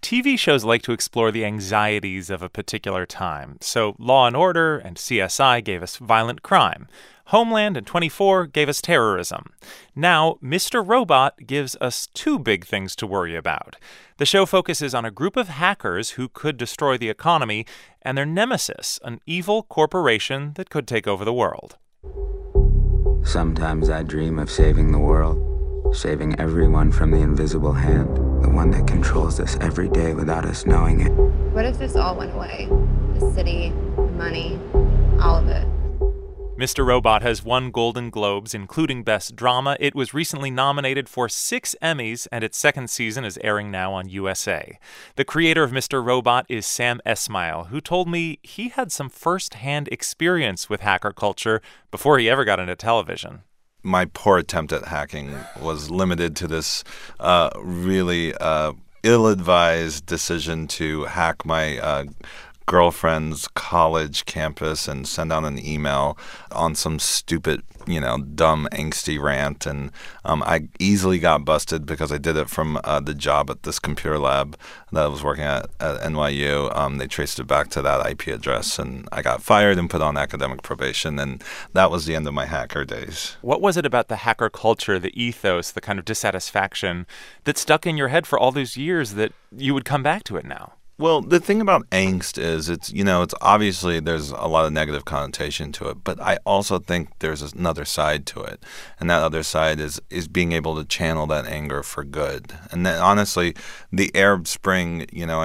TV shows like to explore the anxieties of a particular time. So Law & Order and CSI gave us violent crime. Homeland and 24 gave us terrorism. Now, Mr. Robot gives us two big things to worry about. The show focuses on a group of hackers who could destroy the economy and their nemesis, an evil corporation that could take over the world. Sometimes I dream of saving the world, saving everyone from the invisible hand, the one that controls us every day without us knowing it. What if this all went away? The city, the money, all of it. Mr. Robot has won Golden Globes, including Best Drama. It was recently nominated for 6 Emmys, and its second season is airing now on USA. The creator of Mr. Robot is Sam Esmail, who told me he had some first-hand experience with hacker culture before he ever got into television. My poor attempt at hacking was limited to this really ill-advised decision to hack my girlfriend's college campus and send out an email on some stupid, dumb, angsty rant. And I easily got busted because I did it from the job at this computer lab that I was working at NYU. They traced it back to that IP address, and I got fired and put on academic probation. And that was the end of my hacker days. What was it about the hacker culture, the ethos, the kind of dissatisfaction that stuck in your head for all those years that you would come back to it now? Well, the thing about angst is it's obviously there's a lot of negative connotation to it, but I also think there's another side to it. And that other side is being able to channel that anger for good. And then honestly, the Arab Spring,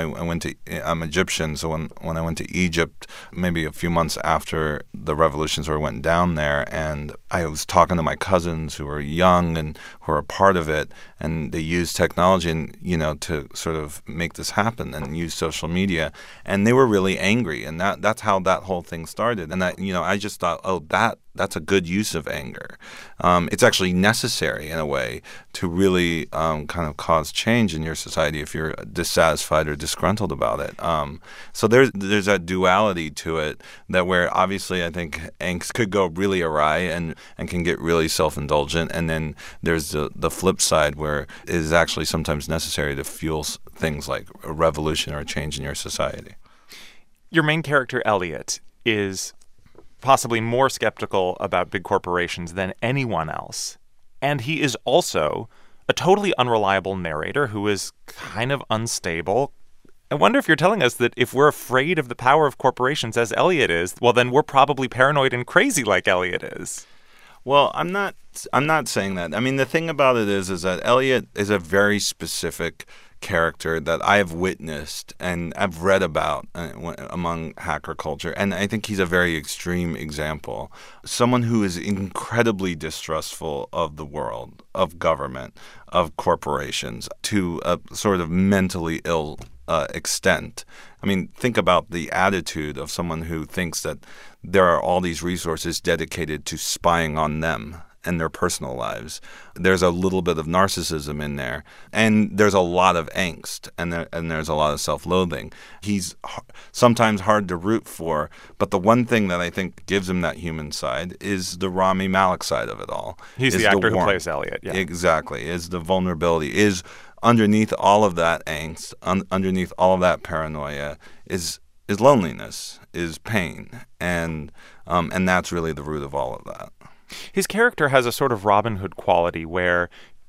I'm Egyptian, so when I went to Egypt, maybe a few months after the revolution sort of went down there, and I was talking to my cousins who were young and who were a part of it, and they used technology and, to sort of make this happen and use social media, and they were really angry, and that's how that whole thing started. And I just thought, that's a good use of anger. It's actually necessary in a way to really kind of cause change in your society if you're dissatisfied or disgruntled about it. So there's that duality to it that where obviously I think angst could go really awry and can get really self-indulgent, and then there's the flip side where it is actually sometimes necessary to fuel things like a revolution or a change in your society. Your main character, Elliot, is possibly more skeptical about big corporations than anyone else. And he is also a totally unreliable narrator who is kind of unstable. I wonder if you're telling us that if we're afraid of the power of corporations as Elliot is, well, then we're probably paranoid and crazy like Elliot is. Well, I'm not saying that. I mean, the thing about it is that Elliot is a very specific character that I have witnessed and I've read about among hacker culture, and I think he's a very extreme example. Someone who is incredibly distrustful of the world, of government, of corporations, to a sort of mentally ill extent. I mean, think about the attitude of someone who thinks that there are all these resources dedicated to spying on them and their personal lives. There's a little bit of narcissism in there, and there's a lot of angst, and there's a lot of self-loathing. He's sometimes hard to root for, but the one thing that I think gives him that human side is the Rami Malek side of it all. He's the actor who plays Elliot, yeah. Exactly. Is the vulnerability, is underneath all of that angst, underneath all of that paranoia, is loneliness, is pain, and that's really the root of all of that. His character has a sort of Robin Hood quality where,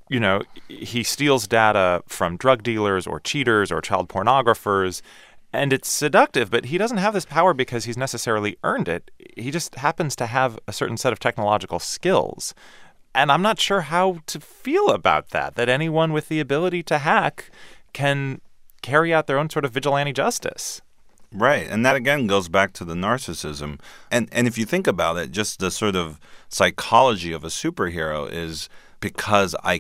he steals data from drug dealers or cheaters or child pornographers, and it's seductive, but he doesn't have this power because he's necessarily earned it. He just happens to have a certain set of technological skills. And I'm not sure how to feel about that anyone with the ability to hack can carry out their own sort of vigilante justice. Right. And that, again, goes back to the narcissism. And if you think about it, just the sort of psychology of a superhero is because I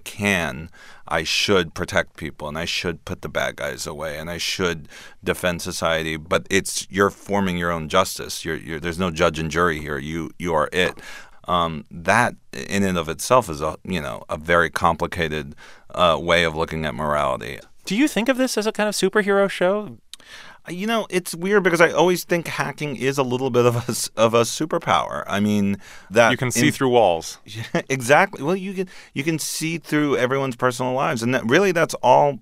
should protect people, and I should put the bad guys away, and I should defend society. But you're forming your own justice. There's no judge and jury here. You are it. That in and of itself is a very complicated way of looking at morality. Do you think of this as a kind of superhero show? It's weird because I always think hacking is a little bit of a superpower. I mean, that you can see through walls. Exactly. Well, you can see through everyone's personal lives, and that's all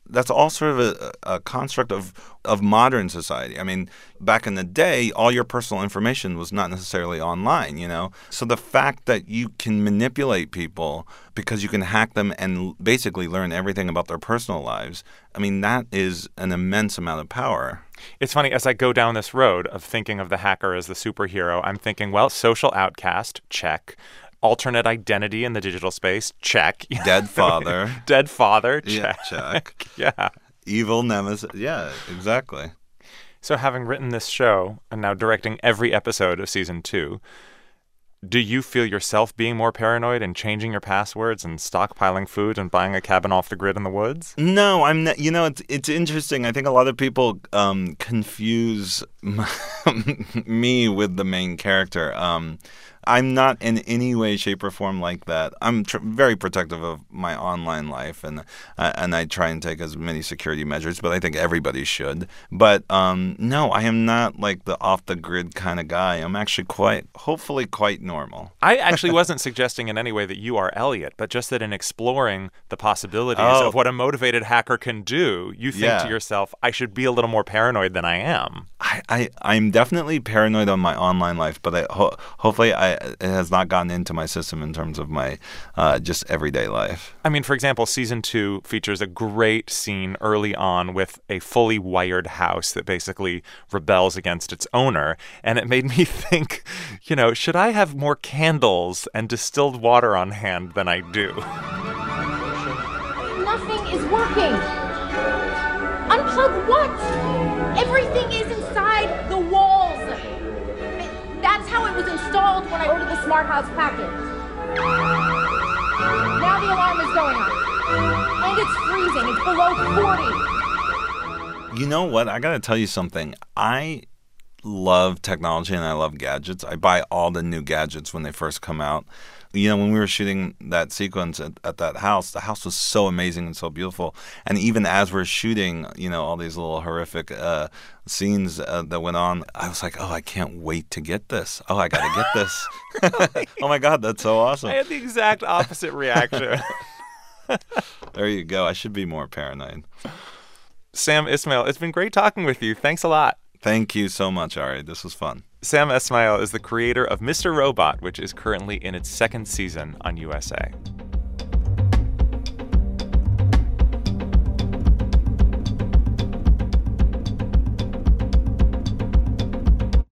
that's all sort of a construct of modern society. I mean, back in the day, all your personal information was not necessarily online, you know? So the fact that you can manipulate people because you can hack them and basically learn everything about their personal lives, I mean, that is an immense amount of power. It's funny, as I go down this road of thinking of the hacker as the superhero, I'm thinking, well, social outcast, check. Alternate identity in the digital space, check. Dead father. Dead father, check. Yeah, check. Yeah. Evil nemesis. Yeah, exactly. So having written this show and now directing every episode of season 2, do you feel yourself being more paranoid and changing your passwords and stockpiling food and buying a cabin off the grid in the woods? No, I'm not. You know, it's interesting. I think a lot of people confuse me with the main character. I'm not in any way, shape, or form like that. I'm very protective of my online life, and I try and take as many security measures, but I think everybody should. But no, I am not like the off-the-grid kind of guy. I'm actually hopefully quite normal. I actually wasn't suggesting in any way that you are Elliot, but just that in exploring the possibilities of what a motivated hacker can do, you think to yourself, I should be a little more paranoid than I am. I'm definitely paranoid on my online life, but hopefully it has not gotten into my system in terms of my just everyday life. I mean, for example, season 2 features a great scene early on with a fully wired house that basically rebels against its owner. And it made me think, you know, should I have more candles and distilled water on hand than I do? Nothing is working. Unplug what? Everything is inside the walls. That's how it was installed when I ordered the Smart House package. Now the alarm is going off. And it's freezing. It's below 40. You know what? I got to tell you something. I love technology and I love gadgets. I buy all the new gadgets when they first come out. You know, when we were shooting that sequence at that house, the house was so amazing and so beautiful. And even as we're shooting, you know, all these little horrific scenes that went on, I was like, oh, I can't wait to get this. Oh, I got to get this. Oh, my God, that's so awesome. I had the exact opposite reaction. There you go. I should be more paranoid. Sam Esmail, it's been great talking with you. Thanks a lot. Thank you so much, Ari. This was fun. Sam Esmail is the creator of Mr. Robot, which is currently in its 2nd season on USA.